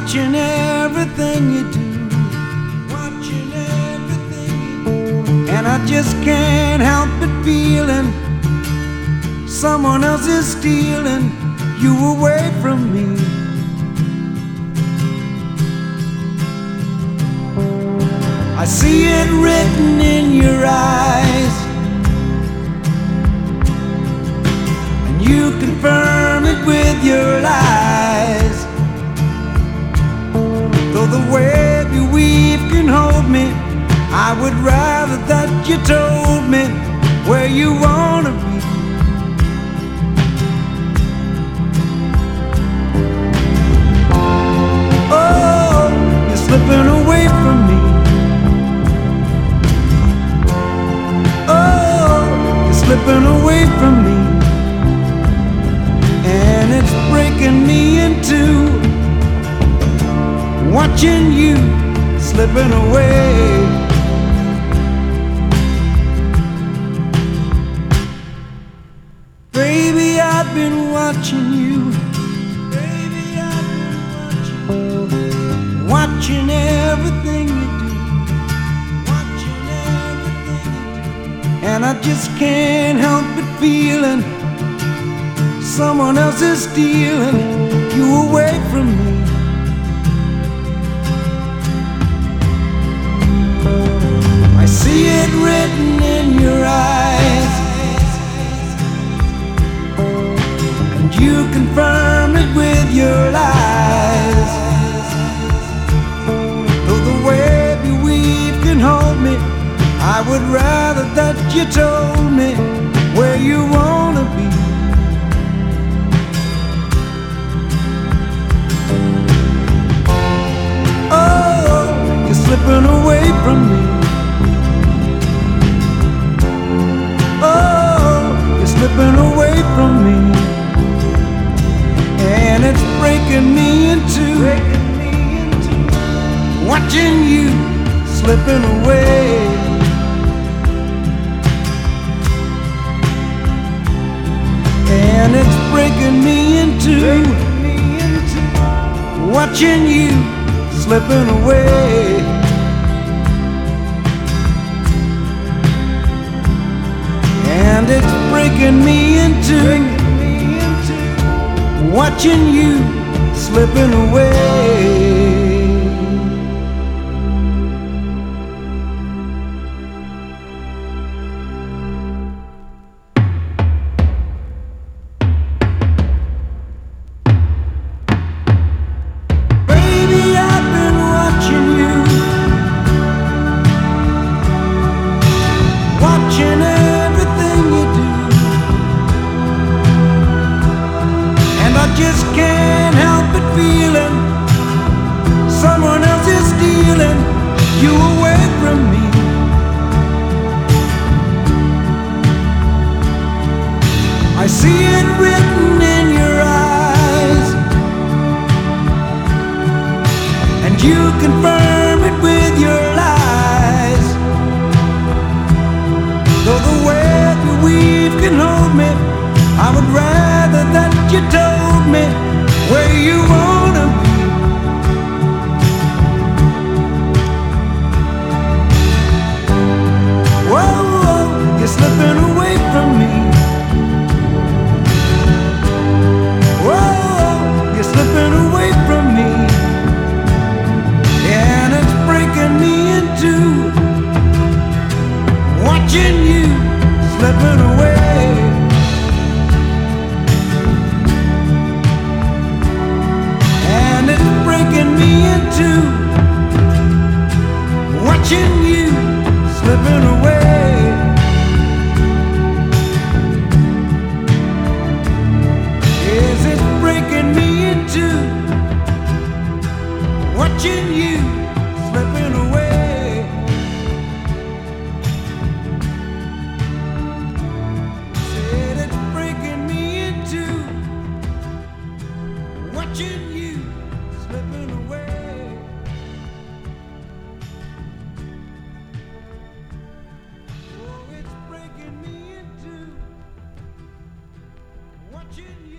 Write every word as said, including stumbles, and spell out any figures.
watching everything you do, watching everything you do. And I just can't help but feeling someone else is stealing you away from me. I see it written in your eyes, and you confirm it with your lies. Though the web you weave can hold me, I would rather that you told me where you wanna be. Oh, you're slipping away from me. Oh, you're slipping away from me, and it's breaking me in two, watching you slipping away. Baby, I've been watching you. Baby, I've been watching you. Watching everything you do. Watching everything you do. And I just can't help but feeling someone else is stealing you away from me. I see it written in your eyes, and you confirm it with your lies. Though the web you weave can hold me, I would rather that you told me where you wanna be. Oh, you're slipping away from me. Oh, you're slipping away from me, and it's breaking me into, watching you slipping away. And it's breaking me into, watching you slipping away. And it's breaking me into, watching you slipping away. Just can't help but feeling someone else is stealing you away from me. I see it written in your eyes, and you confirm it with your lies. Though the web you weave can hold me, I would rather that you told me where you wanna be. Whoa, whoa, you're slipping away from me. Whoa, you're slipping away from me, and it's breaking me into, watching you slipping away. Breaking me into, watching you slipping away. Is it breaking me into, watching you slipping away? Said it's breaking me into, watching you slipping away. Oh, it's breaking me into, watching you.